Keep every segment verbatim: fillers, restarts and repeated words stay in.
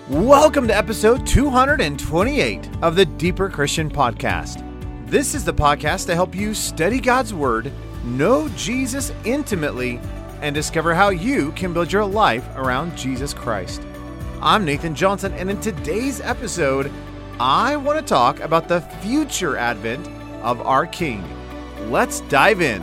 Welcome to episode two hundred twenty-eight of the Deeper Christian Podcast. This is the podcast to help you study God's Word, know Jesus intimately, and discover how you can build your life around Jesus Christ. I'm Nathan Johnson, and in today's episode, I want to talk about the future advent of our King. Let's dive in.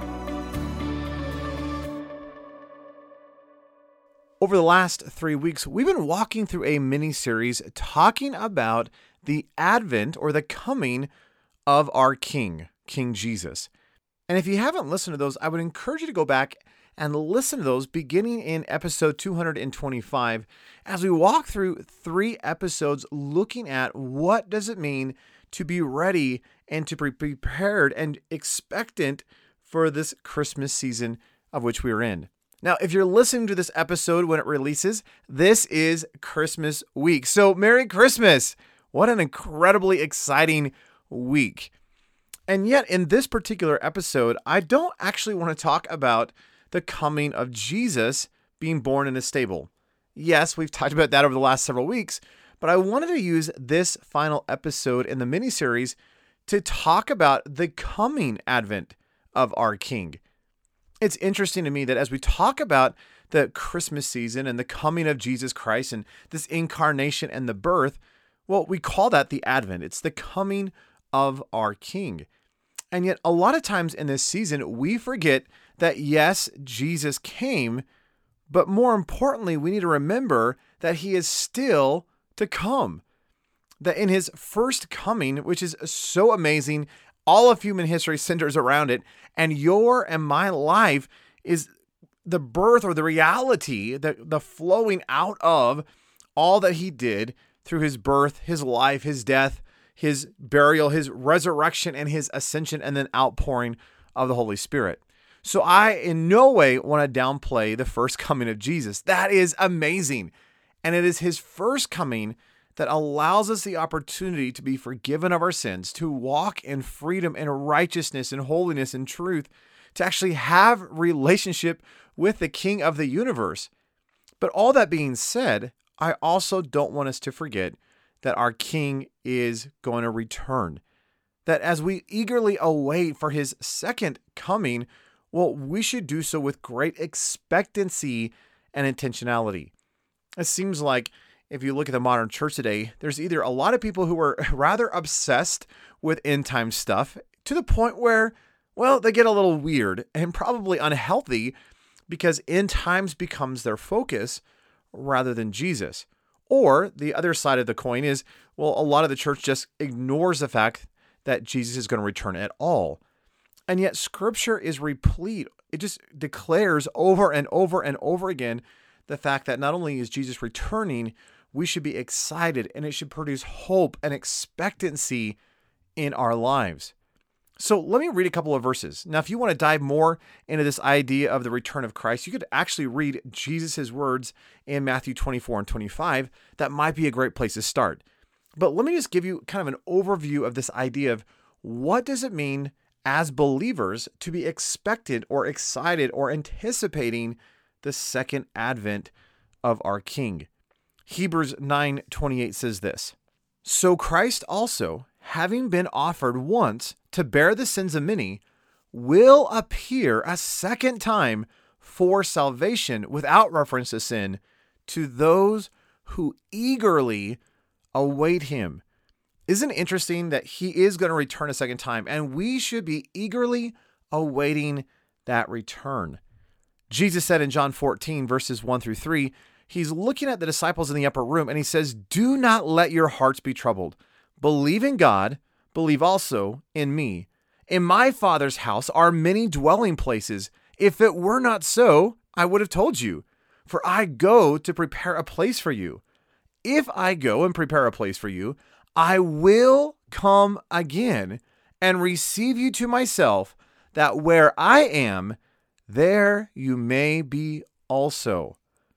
Over the last three weeks, we've been walking through a mini-series talking about the advent or the coming of our King, King Jesus. And if you haven't listened to those, I would encourage you to go back and listen to those beginning in episode two hundred twenty-five as we walk through three episodes looking at what does it mean to be ready and to be prepared and expectant for this Christmas season of which we are in. Now, if you're listening to this episode when it releases, this is Christmas week. So Merry Christmas! What an incredibly exciting week. And yet in this particular episode, I don't actually want to talk about the coming of Jesus being born in a stable. Yes, we've talked about that over the last several weeks, but I wanted to use this final episode in the miniseries to talk about the coming advent of our King. It's interesting to me that as we talk about the Christmas season and the coming of Jesus Christ and this incarnation and the birth, well, we call that the Advent. It's the coming of our King. And yet a lot of times in this season, we forget that yes, Jesus came, but more importantly, we need to remember that he is still to come. That in his first coming, which is so amazing, all of human history centers around it, and your and my life is the birth or the reality, the, the flowing out of all that he did through his birth, his life, his death, his burial, his resurrection, and his ascension, and then outpouring of the Holy Spirit. So I in no way want to downplay the first coming of Jesus. That is amazing. And it is his first coming that allows us the opportunity to be forgiven of our sins, to walk in freedom and righteousness and holiness and truth, to actually have relationship with the King of the universe. But all that being said, I also don't want us to forget that our King is going to return. That as we eagerly await for his second coming, well, we should do so with great expectancy and intentionality. It seems like if you look at the modern church today, there's either a lot of people who are rather obsessed with end time stuff to the point where, well, they get a little weird and probably unhealthy because end times becomes their focus rather than Jesus. Or the other side of the coin is, well, a lot of the church just ignores the fact that Jesus is going to return at all. And yet scripture is replete. It just declares over and over and over again the fact that not only is Jesus returning, we should be excited and it should produce hope and expectancy in our lives. So let me read a couple of verses. Now, if you want to dive more into this idea of the return of Christ, you could actually read Jesus' words in Matthew twenty-four and twenty-five. That might be a great place to start. But let me just give you kind of an overview of this idea of what does it mean as believers to be expected or excited or anticipating the second advent of our King. Hebrews nine twenty-eight says this, "So Christ also, having been offered once to bear the sins of many, will appear a second time for salvation without reference to sin to those who eagerly await him." Isn't it interesting that he is going to return a second time and we should be eagerly awaiting that return? Jesus said in John fourteen, verses one through three, he's looking at the disciples in the upper room and he says, "Do not let your hearts be troubled. Believe in God, believe also in me. In my Father's house are many dwelling places. If it were not so, I would have told you, for I go to prepare a place for you. If I go and prepare a place for you, I will come again and receive you to myself, that where I am, there you may be also."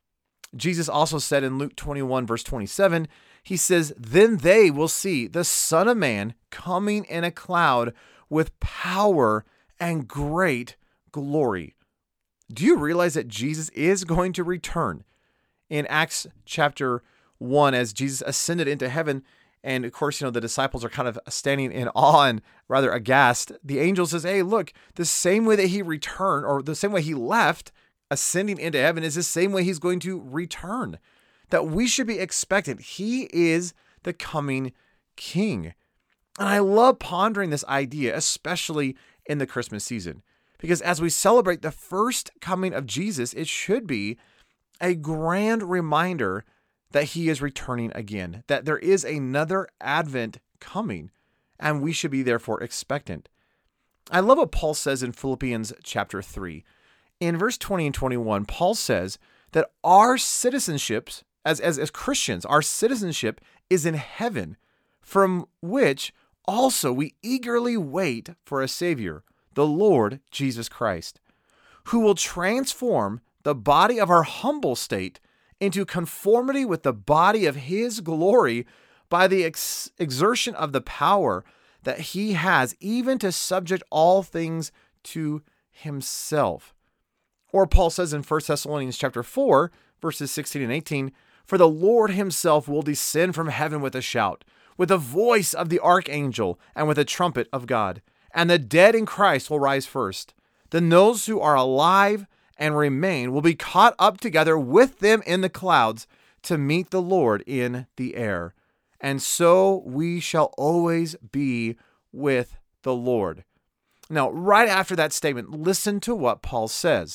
Jesus also said in Luke twenty-one, verse twenty-seven, he says, "Then they will see the Son of Man coming in a cloud with power and great glory." Do you realize that Jesus is going to return? In Acts chapter one, as Jesus ascended into heaven, and of course, you know, the disciples are kind of standing in awe and rather aghast. The angel says, hey, look, the same way that he returned, or the same way he left, ascending into heaven, is the same way he's going to return. That we should be expectant. He is the coming King. And I love pondering this idea, especially in the Christmas season, because as we celebrate the first coming of Jesus, it should be a grand reminder that he is returning again, that there is another Advent coming, and we should be therefore expectant. I love what Paul says in Philippians chapter three. In verse twenty and twenty-one, Paul says that our citizenships, as, as, as Christians, our citizenship is in heaven, from which also we eagerly wait for a Savior, the Lord Jesus Christ, who will transform the body of our humble state into conformity with the body of his glory by the ex- exertion of the power that he has, even to subject all things to himself. Or Paul says in First Thessalonians chapter four, verses sixteen and eighteen, for the Lord himself will descend from heaven with a shout, with the voice of the archangel, and with a trumpet of God. And the dead in Christ will rise first. Then those who are alive and remain will be caught up together with them in the clouds to meet the Lord in the air. And so we shall always be with the Lord. Now, right after that statement, listen to what Paul says.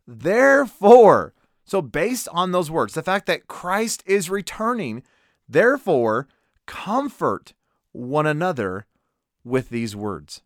Therefore, so based on those words, the fact that Christ is returning, therefore, comfort one another with these words.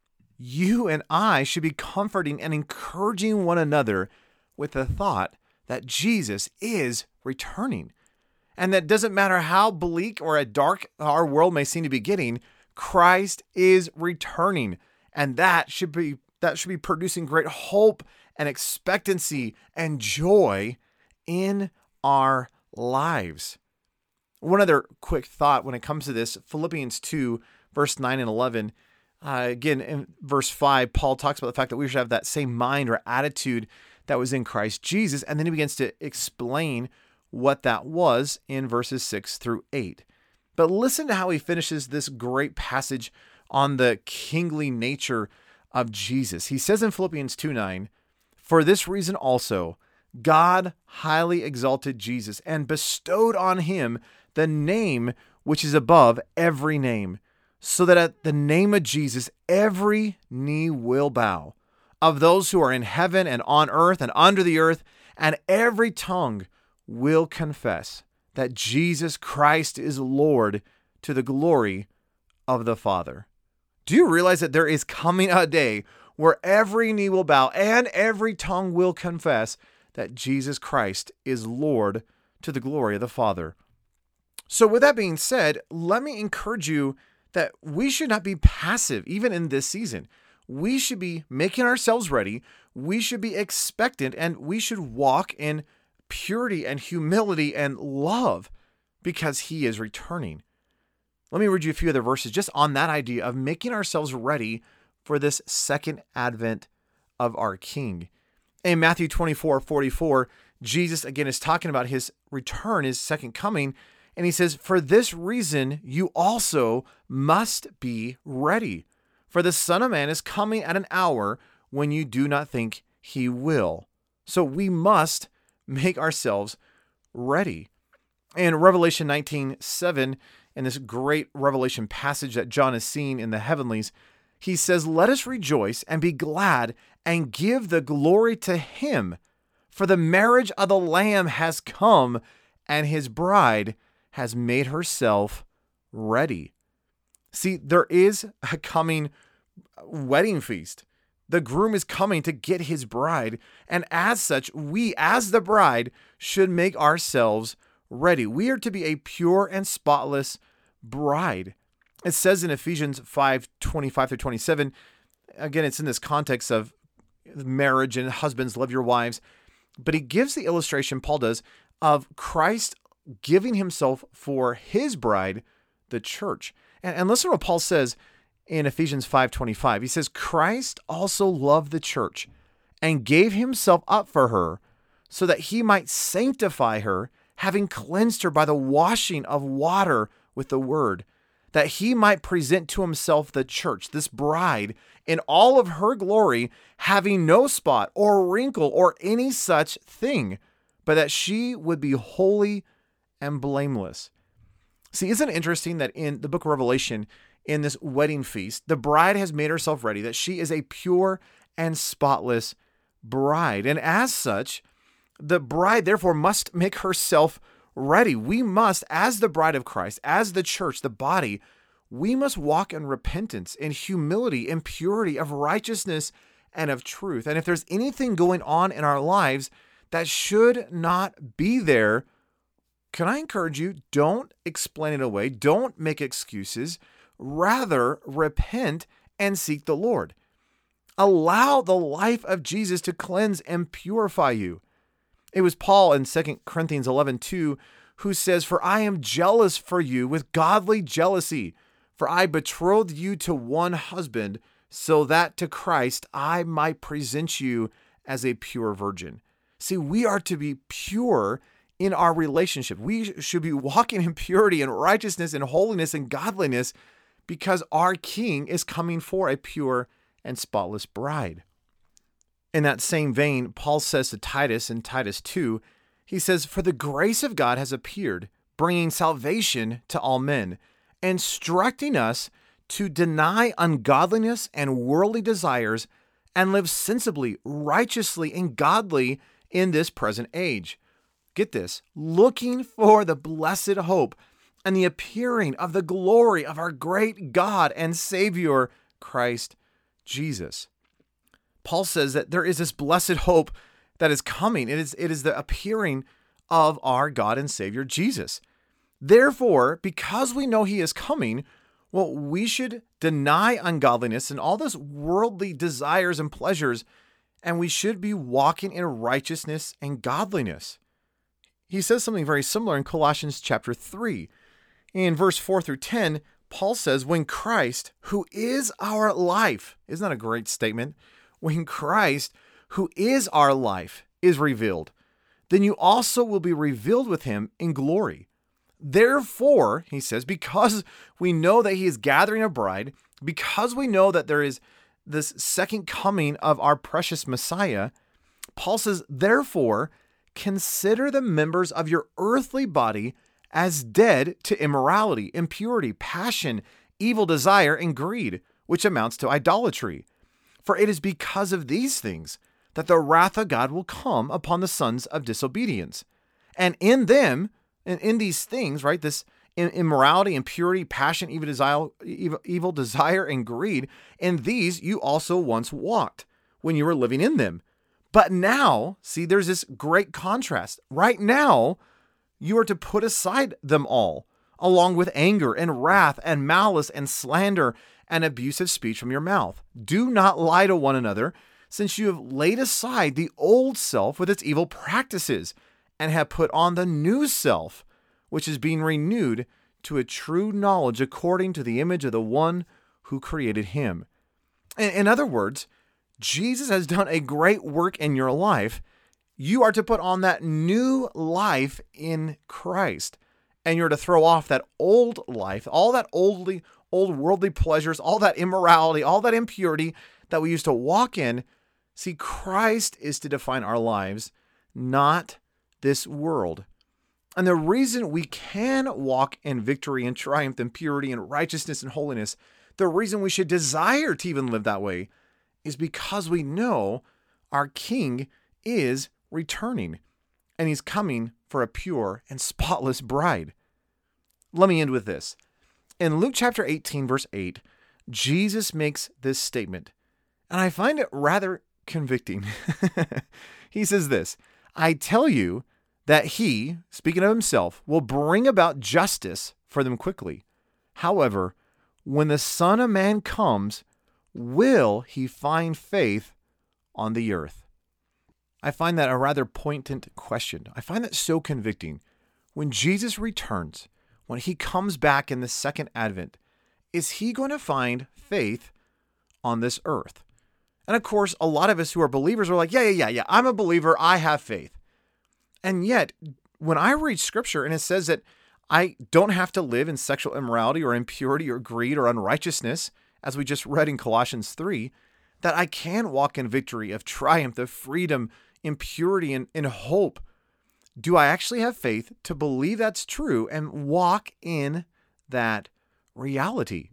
You and I should be comforting and encouraging one another with the thought that Jesus is returning. And that doesn't matter how bleak or dark our world may seem to be getting, Christ is returning. And that should be that should be producing great hope and expectancy and joy in our lives. One other quick thought when it comes to this, Philippians two, verse nine and eleven. Uh, again, in verse five, Paul talks about the fact that we should have that same mind or attitude that was in Christ Jesus. And then he begins to explain what that was in verses six through eight. But listen to how he finishes this great passage on the kingly nature of Jesus. He says in Philippians two nine, for this reason also, God highly exalted Jesus and bestowed on him the name which is above every name, so that at the name of Jesus, every knee will bow, of those who are in heaven and on earth and under the earth, and every tongue will confess that Jesus Christ is Lord, to the glory of the Father. Do you realize that there is coming a day where every knee will bow and every tongue will confess that Jesus Christ is Lord, to the glory of the Father? So with that being said, let me encourage you that we should not be passive, even in this season. We should be making ourselves ready. We should be expectant, and we should walk in purity and humility and love because he is returning. Let me read you a few other verses just on that idea of making ourselves ready for this second advent of our King. In Matthew twenty-four forty-four, Jesus again is talking about his return, his second coming. And he says, for this reason, you also must be ready. For the Son of Man is coming at an hour when you do not think he will. So we must make ourselves ready. In Revelation nineteen seven, in this great Revelation passage that John is seeing in the heavenlies, he says, let us rejoice and be glad and give the glory to him. For the marriage of the Lamb has come, and his bride has made herself ready. See, there is a coming wedding feast. The groom is coming to get his bride. And as such, we as the bride should make ourselves ready. We are to be a pure and spotless bride. It says in Ephesians five twenty-five through twenty-seven, again, it's in this context of marriage and husbands, love your wives. But he gives the illustration, Paul does, of Christ giving himself for his bride, the church. And, and listen to what Paul says in Ephesians five twenty-five. He says, Christ also loved the church and gave himself up for her so that he might sanctify her having cleansed her by the washing of water with the word, that he might present to himself the church, this bride, in all of her glory, having no spot or wrinkle or any such thing, but that she would be holy and blameless. See, isn't it interesting that in the book of Revelation, in this wedding feast, the bride has made herself ready, that she is a pure and spotless bride. And as such, the bride therefore must make herself ready. We must, as the bride of Christ, as the church, the body, we must walk in repentance, in humility, in purity, of righteousness, and of truth. And if there's anything going on in our lives that should not be there, can I encourage you, don't explain it away. Don't make excuses. Rather, repent and seek the Lord. Allow the life of Jesus to cleanse and purify you. It was Paul in Second Corinthians eleven two who says, "For I am jealous for you with godly jealousy, for I betrothed you to one husband, so that to Christ I might present you as a pure virgin." See, we are to be pure in our relationship. We should be walking in purity and righteousness and holiness and godliness because our King is coming for a pure and spotless bride. In that same vein, Paul says to Titus in Titus two, he says, "For the grace of God has appeared, bringing salvation to all men, instructing us to deny ungodliness and worldly desires and live sensibly, righteously, and godly in this present age." Get this, looking for the blessed hope and the appearing of the glory of our great God and Savior, Christ Jesus. Paul says that there is this blessed hope that is coming. It is, it is the appearing of our God and Savior, Jesus. Therefore, because we know he is coming, well, we should deny ungodliness and all those worldly desires and pleasures, and we should be walking in righteousness and godliness. He says something very similar in Colossians chapter three. In verse four through ten, Paul says, "When Christ, who is our life," isn't that a great statement? When Christ, who is our life, is revealed, then you also will be revealed with him in glory. Therefore, he says, because we know that he is gathering a bride, because we know that there is this second coming of our precious Messiah, Paul says, therefore, consider the members of your earthly body as dead to immorality, impurity, passion, evil desire, and greed, which amounts to idolatry. For it is because of these things that the wrath of God will come upon the sons of disobedience. And in them, and in these things, right, this immorality, impurity, passion, evil desire, evil, evil desire, and greed, in these you also once walked when you were living in them. But now, see, there's this great contrast. Right now, you are to put aside them all, along with anger and wrath and malice and slander and abusive speech from your mouth. Do not lie to one another, since you have laid aside the old self with its evil practices and have put on the new self, which is being renewed to a true knowledge according to the image of the one who created him. In, in other words, Jesus has done a great work in your life. You are to put on that new life in Christ, and you're to throw off that old life, all that oldly, old worldly pleasures, all that immorality, all that impurity that we used to walk in. See, Christ is to define our lives, not this world. And the reason we can walk in victory and triumph and purity and righteousness and holiness, the reason we should desire to even live that way, is because we know our King is returning and he's coming for a pure and spotless bride. Let me end with this. In Luke chapter eighteen, verse eight, Jesus makes this statement, and I find it rather convicting. He says this, "I tell you that he," speaking of himself, "will bring about justice for them quickly. However, when the Son of Man comes, will he find faith on the earth?" I find that a rather poignant question. I find that so convicting. When Jesus returns, when he comes back in the second advent, is he going to find faith on this earth? And of course, a lot of us who are believers are like, yeah, yeah, yeah, yeah, I'm a believer. I have faith. And yet, when I read scripture and it says that I don't have to live in sexual immorality or impurity or greed or unrighteousness, as we just read in Colossians three, that I can walk in victory, of triumph, of freedom, in purity, and in hope. Do I actually have faith to believe that's true and walk in that reality?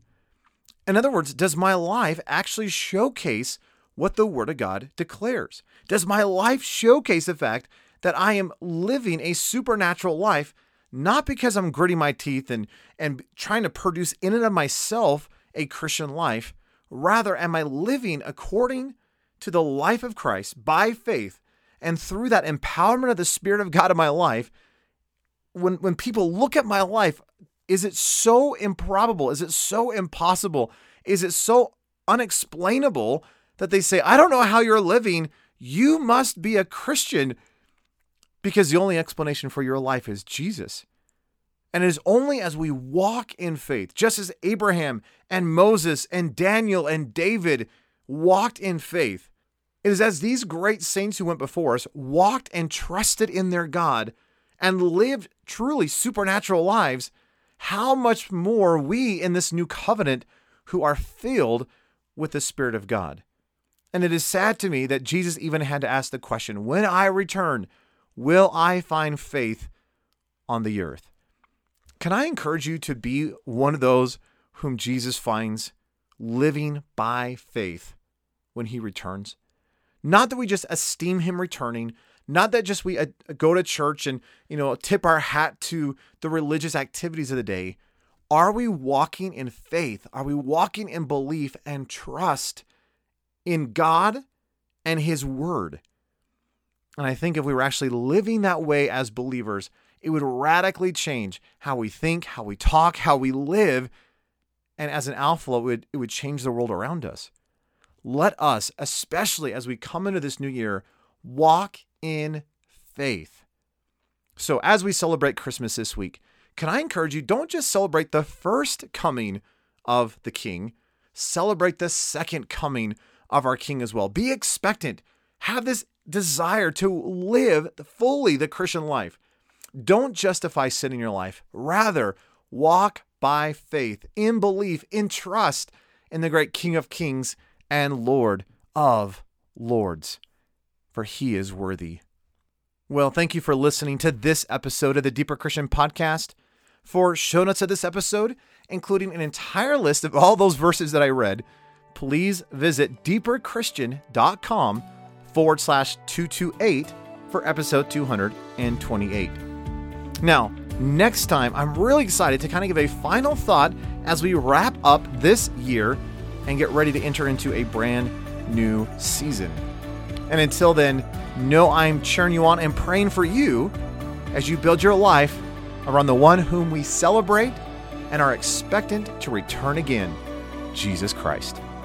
In other words, does my life actually showcase what the Word of God declares? Does my life showcase the fact that I am living a supernatural life, not because I'm gritting my teeth and, and trying to produce in and of myself a Christian life? Rather, am I living according to the life of Christ by faith, and through that empowerment of the Spirit of God in my life? When, when people look at my life, is it so improbable? Is it so impossible? Is it so unexplainable that they say, I don't know how you're living. You must be a Christian, because the only explanation for your life is Jesus. And it is only as we walk in faith, just as Abraham and Moses and Daniel and David walked in faith, it is as these great saints who went before us walked and trusted in their God and lived truly supernatural lives, how much more we in this new covenant who are filled with the Spirit of God. And it is sad to me that Jesus even had to ask the question, when I return, will I find faith on the earth? Can I encourage you to be one of those whom Jesus finds living by faith when he returns? Not that we just esteem him returning, not that just we uh, go to church and, you know, tip our hat to the religious activities of the day. Are we walking in faith? Are we walking in belief and trust in God and his word? And I think if we were actually living that way as believers, it would radically change how we think, how we talk, how we live. And as an outflow, it would, it would change the world around us. Let us, especially as we come into this new year, walk in faith. So as we celebrate Christmas this week, can I encourage you, don't just celebrate the first coming of the King, celebrate the second coming of our King as well. Be expectant. Have this desire to live fully the Christian life. Don't justify sin in your life. Rather, walk by faith, in belief, in trust in the great King of Kings and Lord of Lords, for he is worthy. Well, thank you for listening to this episode of the Deeper Christian Podcast. For show notes of this episode, including an entire list of all those verses that I read, please visit deeperchristian.com forward slash 228 for episode two twenty-eight. Now, next time, I'm really excited to kind of give a final thought as we wrap up this year and get ready to enter into a brand new season. And until then, know I'm cheering you on and praying for you as you build your life around the one whom we celebrate and are expectant to return again, Jesus Christ.